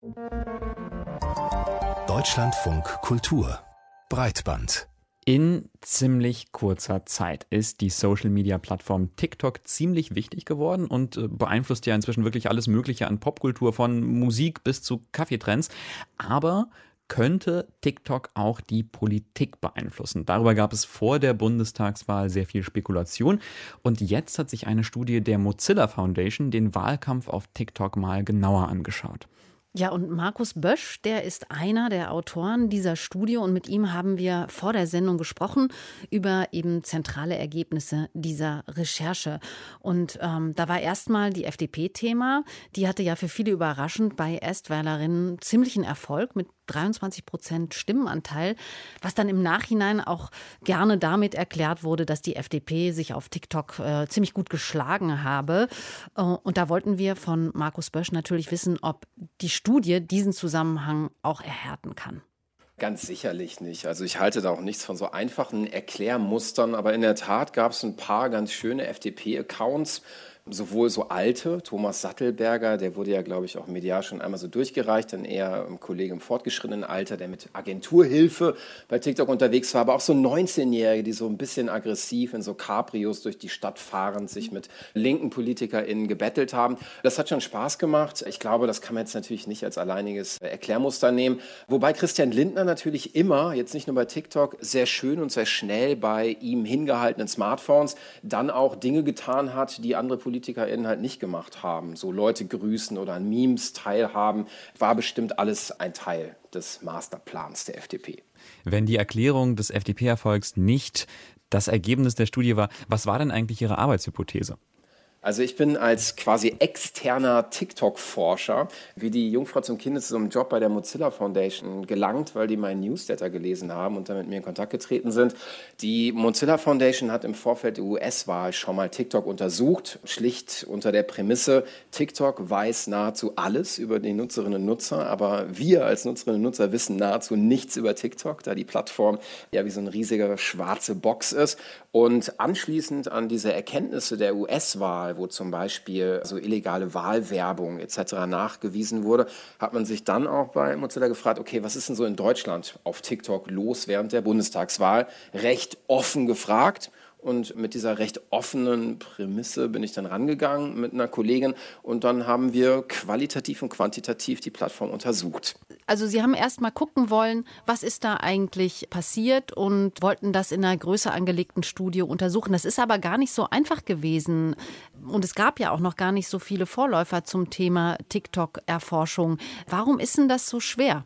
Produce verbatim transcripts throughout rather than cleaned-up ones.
Deutschlandfunk Kultur Breitband. In ziemlich kurzer Zeit ist die Social-Media-Plattform TikTok ziemlich wichtig geworden und beeinflusst ja inzwischen wirklich alles Mögliche an Popkultur, von Musik bis zu Kaffeetrends. Aber könnte TikTok auch die Politik beeinflussen? Darüber gab es vor der Bundestagswahl sehr viel Spekulation. Und jetzt hat sich eine Studie der Mozilla Foundation den Wahlkampf auf TikTok mal genauer angeschaut. Ja, und Markus Bösch, der ist einer der Autoren dieser Studie und mit ihm haben wir vor der Sendung gesprochen über eben zentrale Ergebnisse dieser Recherche. Und ähm, da war erstmal die F D P Thema. Die hatte ja für viele überraschend bei Erstwählerinnen ziemlichen Erfolg mit dreiundzwanzig Prozent Stimmenanteil, was dann im Nachhinein auch gerne damit erklärt wurde, dass die F D P sich auf TikTok äh, ziemlich gut geschlagen habe. Äh, und da wollten wir von Markus Bösch natürlich wissen, ob die Studie diesen Zusammenhang auch erhärten kann. Ganz sicherlich nicht. Also ich halte da auch nichts von so einfachen Erklärmustern, aber in der Tat gab es ein paar ganz schöne F D P-Accounts, sowohl so alte, Thomas Sattelberger, der wurde ja, glaube ich, auch medial schon einmal so durchgereicht, dann eher ein Kollege im fortgeschrittenen Alter, der mit Agenturhilfe bei TikTok unterwegs war, aber auch so neunzehnjährige, die so ein bisschen aggressiv in so Cabrios durch die Stadt fahrend sich mit linken PolitikerInnen gebettelt haben. Das hat schon Spaß gemacht. Ich glaube, das kann man jetzt natürlich nicht als alleiniges Erklärmuster nehmen. Wobei Christian Lindner natürlich immer, jetzt nicht nur bei TikTok, sehr schön und sehr schnell bei ihm hingehaltenen Smartphones dann auch Dinge getan hat, die andere PolitikerInnen halt nicht gemacht haben. So Leute grüßen oder an Memes teilhaben, war bestimmt alles ein Teil des Masterplans der F D P. Wenn die Erklärung des F D P-Erfolgs nicht das Ergebnis der Studie war, was war denn eigentlich Ihre Arbeitshypothese? Also ich bin als quasi externer TikTok-Forscher wie die Jungfrau zum Kinde zu so einem Job bei der Mozilla Foundation gelangt, weil die meinen Newsletter gelesen haben und dann mit mir in Kontakt getreten sind. Die Mozilla Foundation hat im Vorfeld der U S-Wahl schon mal TikTok untersucht, schlicht unter der Prämisse, TikTok weiß nahezu alles über die Nutzerinnen und Nutzer, aber wir als Nutzerinnen und Nutzer wissen nahezu nichts über TikTok, da die Plattform ja wie so eine riesige schwarze Box ist. Und anschließend an diese Erkenntnisse der U S-Wahl, wo zum Beispiel so illegale Wahlwerbung et cetera nachgewiesen wurde, hat man sich dann auch bei Mozilla gefragt, okay, was ist denn so in Deutschland auf TikTok los während der Bundestagswahl? Recht offen gefragt. Und mit dieser recht offenen Prämisse bin ich dann rangegangen mit einer Kollegin und dann haben wir qualitativ und quantitativ die Plattform untersucht. Also Sie haben erst mal gucken wollen, was ist da eigentlich passiert und wollten das in einer größer angelegten Studie untersuchen. Das ist aber gar nicht so einfach gewesen. Und es gab ja auch noch gar nicht so viele Vorläufer zum Thema TikTok-Erforschung. Warum ist denn das so schwer?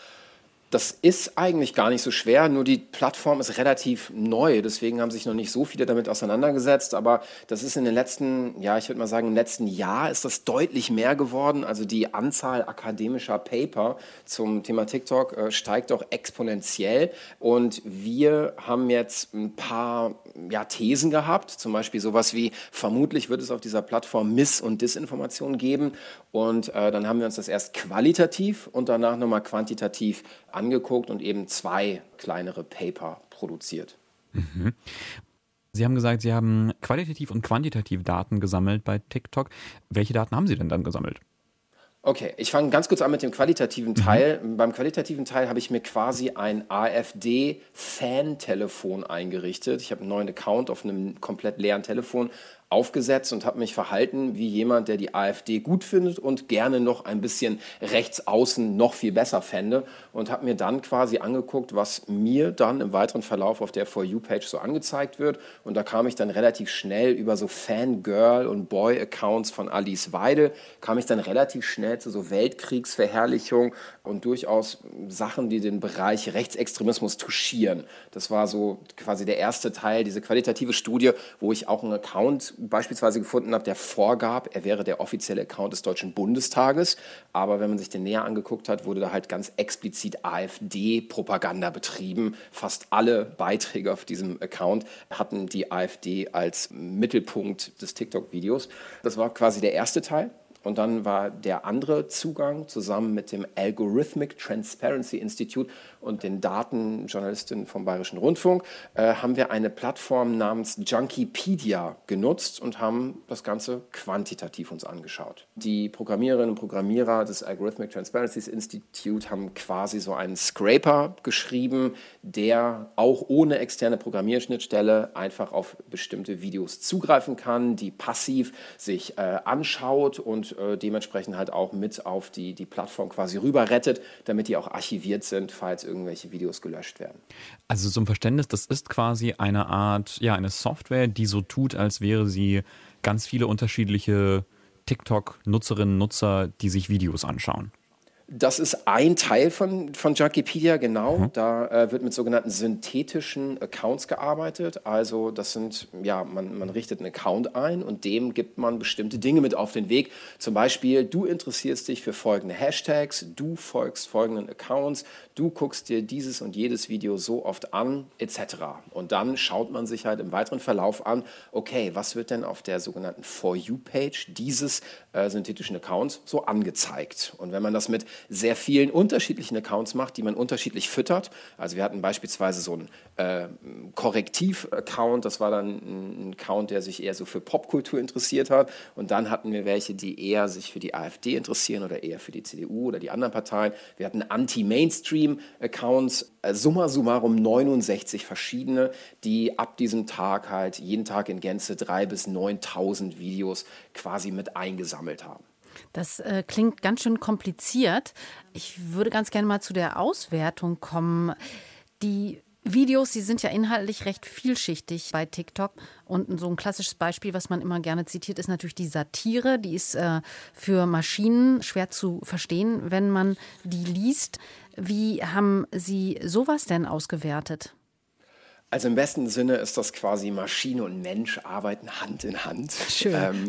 Das ist eigentlich gar nicht so schwer, nur die Plattform ist relativ neu, deswegen haben sich noch nicht so viele damit auseinandergesetzt, aber das ist in den letzten, ja, ich würde mal sagen, im letzten Jahr ist das deutlich mehr geworden, also die Anzahl akademischer Paper zum Thema TikTok äh, steigt auch exponentiell und wir haben jetzt ein paar ja, Thesen gehabt, zum Beispiel sowas wie, vermutlich wird es auf dieser Plattform Miss- und Disinformation geben und äh, dann haben wir uns das erst qualitativ und danach nochmal quantitativ angeguckt und eben zwei kleinere Paper produziert. Mhm. Sie haben gesagt, Sie haben qualitativ und quantitativ Daten gesammelt bei TikTok. Welche Daten haben Sie denn dann gesammelt? Okay, ich fange ganz kurz an mit dem qualitativen Teil. Mhm. Beim qualitativen Teil habe ich mir quasi ein AfD-Fan-Telefon eingerichtet. Ich habe einen neuen Account auf einem komplett leeren Telefon aufgesetzt und habe mich verhalten wie jemand, der die AfD gut findet und gerne noch ein bisschen rechts außen noch viel besser fände und habe mir dann quasi angeguckt, was mir dann im weiteren Verlauf auf der For You-Page so angezeigt wird und da kam ich dann relativ schnell über so Fangirl- und Boy-Accounts von Alice Weidel, kam ich dann relativ schnell zu so Weltkriegsverherrlichung und durchaus Sachen, die den Bereich Rechtsextremismus touchieren. Das war so quasi der erste Teil, diese qualitative Studie, wo ich auch einen Account beispielsweise gefunden habe, der vorgab, er wäre der offizielle Account des Deutschen Bundestages. Aber wenn man sich den näher angeguckt hat, wurde da halt ganz explizit AfD-Propaganda betrieben. Fast alle Beiträge auf diesem Account hatten die AfD als Mittelpunkt des TikTok-Videos. Das war quasi der erste Teil. Und dann war der andere Zugang zusammen mit dem Algorithmic Transparency Institute und den Datenjournalistinnen vom Bayerischen Rundfunk, äh, haben wir eine Plattform namens Junkipedia genutzt und haben das Ganze quantitativ uns angeschaut. Die Programmiererinnen und Programmierer des Algorithmic Transparency Institute haben quasi so einen Scraper geschrieben, der auch ohne externe Programmierschnittstelle einfach auf bestimmte Videos zugreifen kann, die passiv sich äh, anschaut und äh, dementsprechend halt auch mit auf die, die Plattform quasi rüber rettet, damit die auch archiviert sind, falls irgendwelche Videos gelöscht werden. Also zum Verständnis, das ist quasi eine Art, ja, eine Software, die so tut, als wäre sie ganz viele unterschiedliche TikTok-Nutzerinnen und Nutzer, die sich Videos anschauen. Das ist ein Teil von, von Junkipedia, genau. Mhm. Da äh, wird mit sogenannten synthetischen Accounts gearbeitet. Also das sind, ja, man, man richtet einen Account ein und dem gibt man bestimmte Dinge mit auf den Weg. Zum Beispiel, du interessierst dich für folgende Hashtags, du folgst folgenden Accounts, du guckst dir dieses und jedes Video so oft an, et cetera. Und dann schaut man sich halt im weiteren Verlauf an, okay, was wird denn auf der sogenannten For You-Page dieses äh, synthetischen Accounts so angezeigt? Und wenn man das mit sehr vielen unterschiedlichen Accounts macht, die man unterschiedlich füttert. Also wir hatten beispielsweise so einen äh, Korrektiv-Account, das war dann ein Account, der sich eher so für Popkultur interessiert hat. Und dann hatten wir welche, die eher sich für die AfD interessieren oder eher für die C D U oder die anderen Parteien. Wir hatten Anti-Mainstream-Accounts, äh, summa summarum neunundsechzig verschiedene, die ab diesem Tag halt jeden Tag in Gänze dreitausend bis neuntausend Videos quasi mit eingesammelt haben. Das äh, klingt ganz schön kompliziert. Ich würde ganz gerne mal zu der Auswertung kommen. Die Videos, die sind ja inhaltlich recht vielschichtig bei TikTok. Und so ein klassisches Beispiel, was man immer gerne zitiert, ist natürlich die Satire. Die ist äh, für Maschinen schwer zu verstehen, wenn man die liest. Wie haben Sie sowas denn ausgewertet? Also im besten Sinne ist das quasi Maschine und Mensch arbeiten Hand in Hand. Schön. Ähm,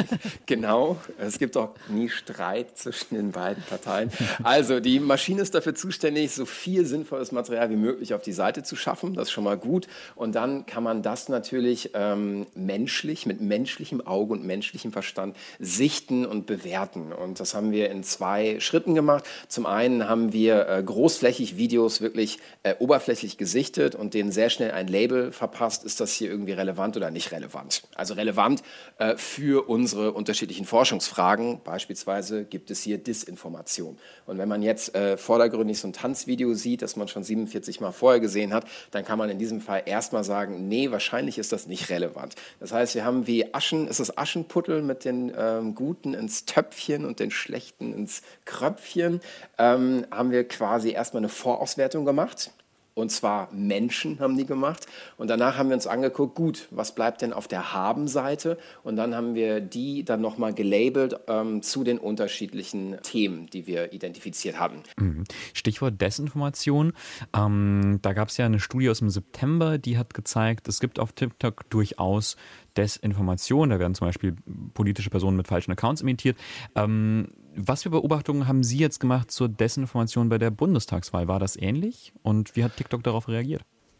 genau, es gibt auch nie Streit zwischen den beiden Parteien. Also die Maschine ist dafür zuständig, so viel sinnvolles Material wie möglich auf die Seite zu schaffen. Das ist schon mal gut. Und dann kann man das natürlich ähm, menschlich, mit menschlichem Auge und menschlichem Verstand sichten und bewerten. Und das haben wir in zwei Schritten gemacht. Zum einen haben wir äh, großflächig Videos wirklich äh, oberflächlich gesichtet und denen sehr schnell ein Label verpasst, ist das hier irgendwie relevant oder nicht relevant. Also relevant äh, für unsere unterschiedlichen Forschungsfragen. Beispielsweise gibt es hier Disinformation. Und wenn man jetzt äh, vordergründig so ein Tanzvideo sieht, das man schon siebenundvierzig Mal vorher gesehen hat, dann kann man in diesem Fall erstmal sagen, nee, wahrscheinlich ist das nicht relevant. Das heißt, wir haben wie Aschen, ist das Aschenputtel mit den ähm, Guten ins Töpfchen und den Schlechten ins Kröpfchen, ähm, haben wir quasi erstmal eine Vorauswertung gemacht. Und zwar Menschen haben die gemacht. Und danach haben wir uns angeguckt, gut, was bleibt denn auf der Haben-Seite? Und dann haben wir die dann nochmal gelabelt ähm, zu den unterschiedlichen Themen, die wir identifiziert hatten. Stichwort Desinformation. Ähm, da gab es ja eine Studie aus dem September, die hat gezeigt, es gibt auf TikTok durchaus Desinformation. Da werden zum Beispiel politische Personen mit falschen Accounts imitiert. Ähm, was für Beobachtungen haben Sie jetzt gemacht zur Desinformation bei der Bundestagswahl? War das ähnlich? Und wie hat TikTok darauf reagiert?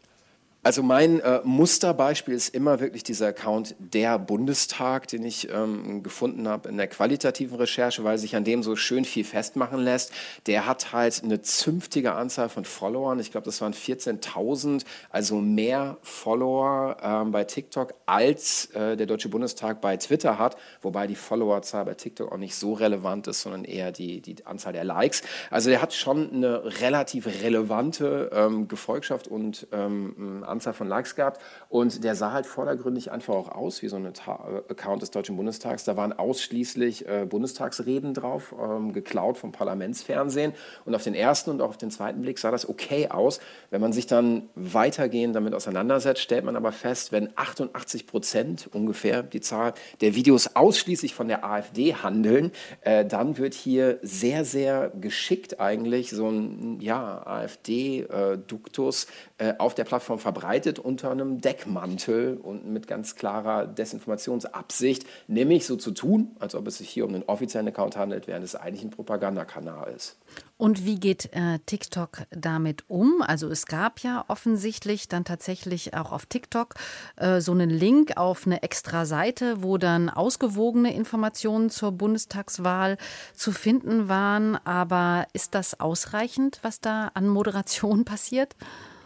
Also mein äh, Musterbeispiel ist immer wirklich dieser Account Der Bundestag, den ich ähm, gefunden habe in der qualitativen Recherche, weil sich an dem so schön viel festmachen lässt. Der hat halt eine zünftige Anzahl von Followern. Ich glaube, das waren vierzehntausend, also mehr Follower ähm, bei TikTok, als äh, der Deutsche Bundestag bei Twitter hat. Wobei die Followerzahl bei TikTok auch nicht so relevant ist, sondern eher die, die Anzahl der Likes. Also der hat schon eine relativ relevante ähm, Gefolgschaft und ähm, Anzahl von Likes gehabt und der sah halt vordergründig einfach auch aus wie so ein Account des Deutschen Bundestags. Da waren ausschließlich äh, Bundestagsreden drauf, ähm, geklaut vom Parlamentsfernsehen und auf den ersten und auch auf den zweiten Blick sah das okay aus. Wenn man sich dann weitergehend damit auseinandersetzt, stellt man aber fest, wenn achtundachtzig Prozent ungefähr die Zahl der Videos ausschließlich von der AfD handeln, äh, dann wird hier sehr, sehr geschickt eigentlich so ein ja, AfD-Duktus äh, auf der Plattform verbreitet. verbreitet unter einem Deckmantel und mit ganz klarer Desinformationsabsicht, nämlich so zu tun, als ob es sich hier um einen offiziellen Account handelt, während es eigentlich ein Propagandakanal ist. Und wie geht äh, TikTok damit um? Also es gab ja offensichtlich dann tatsächlich auch auf TikTok äh, so einen Link auf eine extra Seite, wo dann ausgewogene Informationen zur Bundestagswahl zu finden waren. Aber ist das ausreichend, was da an Moderation passiert?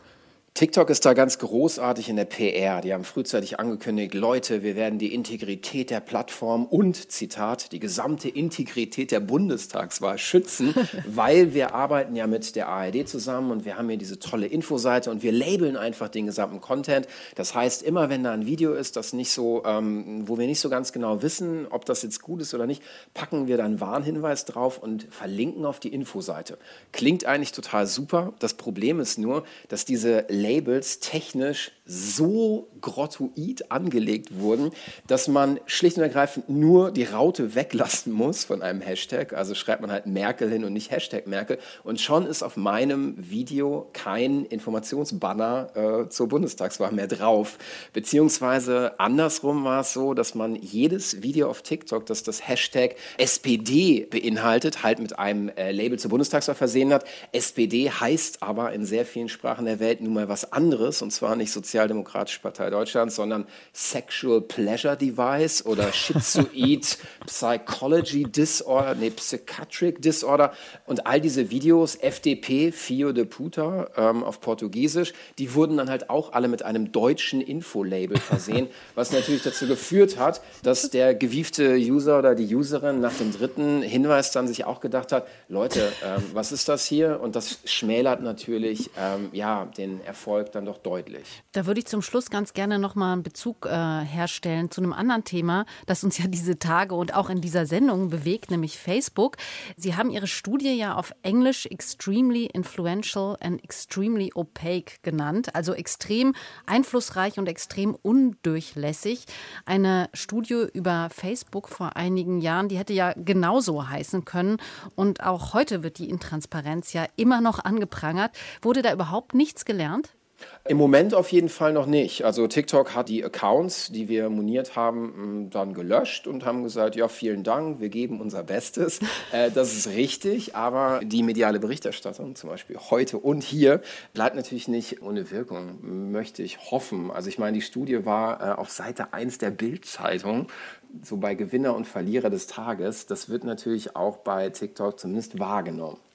TikTok ist da ganz großartig in der P R. Die haben frühzeitig angekündigt, Leute, wir werden die Integrität der Plattform und, Zitat, die gesamte Integrität der Bundestagswahl schützen, weil wir arbeiten ja mit der A R D zusammen und wir haben hier diese tolle Infoseite und wir labeln einfach den gesamten Content. Das heißt, immer wenn da ein Video ist, das nicht so, ähm, wo wir nicht so ganz genau wissen, ob das jetzt gut ist oder nicht, packen wir dann einen Warnhinweis drauf und verlinken auf die Infoseite. Klingt eigentlich total super. Das Problem ist nur, dass diese Labels technisch so grottoid angelegt wurden, dass man schlicht und ergreifend nur die Raute weglassen muss von einem Hashtag. Also schreibt man halt Merkel hin und nicht Hashtag Merkel. Und schon ist auf meinem Video kein Informationsbanner äh, zur Bundestagswahl mehr drauf. Beziehungsweise andersrum war es so, dass man jedes Video auf TikTok, das das Hashtag S P D beinhaltet, halt mit einem äh, Label zur Bundestagswahl versehen hat. S P D heißt aber in sehr vielen Sprachen der Welt nun mal was anderes, und zwar nicht Sozialdemokratische Partei Deutschlands, sondern Sexual Pleasure Device oder Schizoid Psychology Disorder, nee, Psychiatric Disorder, und all diese Videos, F D P, Filho de Puta ähm, auf Portugiesisch, die wurden dann halt auch alle mit einem deutschen Infolabel versehen, was natürlich dazu geführt hat, dass der gewiefte User oder die Userin nach dem dritten Hinweis dann sich auch gedacht hat, Leute, ähm, was ist das hier? Und das schmälert natürlich ähm, ja, den Erfolg dann doch deutlich. Da würde ich zum Schluss ganz gerne noch mal einen Bezug äh, herstellen zu einem anderen Thema, das uns ja diese Tage und auch in dieser Sendung bewegt, nämlich Facebook. Sie haben Ihre Studie ja auf Englisch extremely influential and extremely opaque genannt, also extrem einflussreich und extrem undurchlässig. Eine Studie über Facebook vor einigen Jahren, die hätte ja genauso heißen können. Und auch heute wird die Intransparenz ja immer noch angeprangert. Wurde da überhaupt nichts gelernt? Im Moment auf jeden Fall noch nicht. Also TikTok hat die Accounts, die wir moniert haben, dann gelöscht und haben gesagt, ja, vielen Dank, wir geben unser Bestes. Äh, das ist richtig, aber die mediale Berichterstattung, zum Beispiel heute und hier, bleibt natürlich nicht ohne Wirkung, möchte ich hoffen. Also ich meine, die Studie war äh, auf Seite eins der Bild-Zeitung, so bei Gewinner und Verlierer des Tages. Das wird natürlich auch bei TikTok zumindest wahrgenommen.